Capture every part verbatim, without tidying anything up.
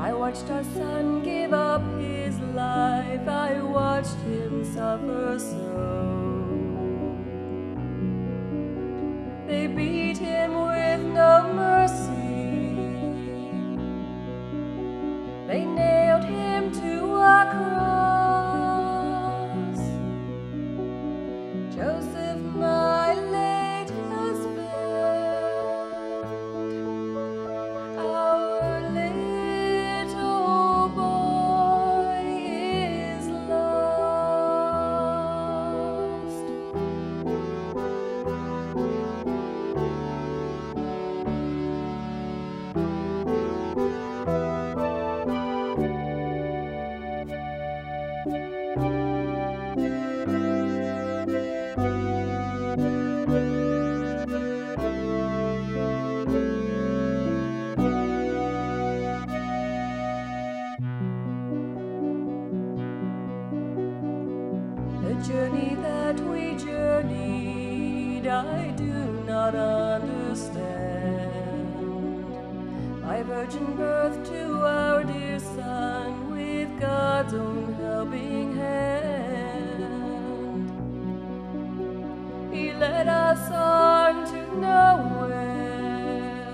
I watched our son give up his life, I watched him suffer so. They beat him with no mercy, they nailed him to a cross. Joseph, my late husband, our little boy is lost. The journey that we journeyed, I do not understand. My virgin birth to our dear son, with God's own helping hand, He led us on to nowhere.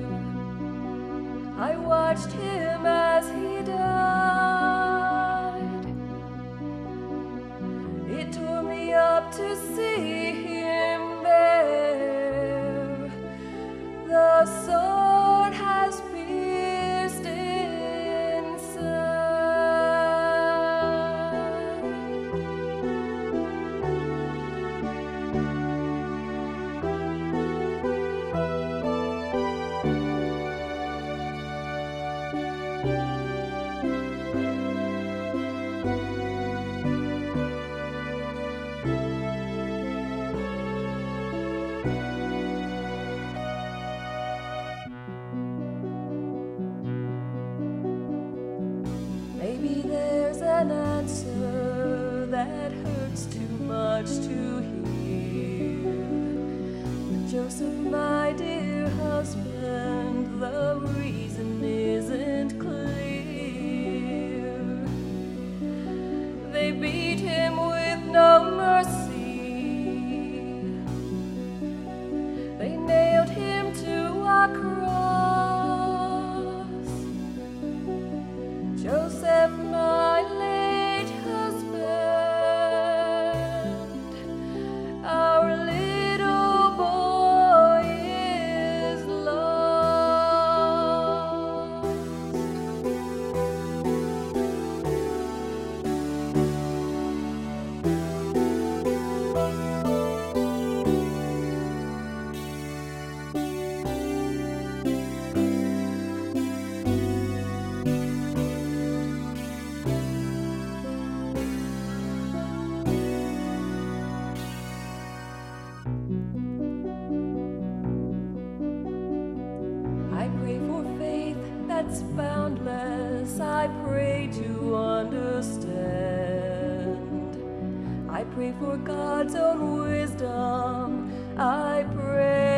I watched Him as He died. It tore me up to see Him there. The sword has pierced inside. Maybe there's an answer that hurts too much to hear. But Joseph, my dear husband, the reason isn't clear. They beat him with no mercy, they nailed him to a cross. Joseph, my late husband, our little boy is lost. I pray for faith that's boundless, I pray to understand. I pray for God's own wisdom, I pray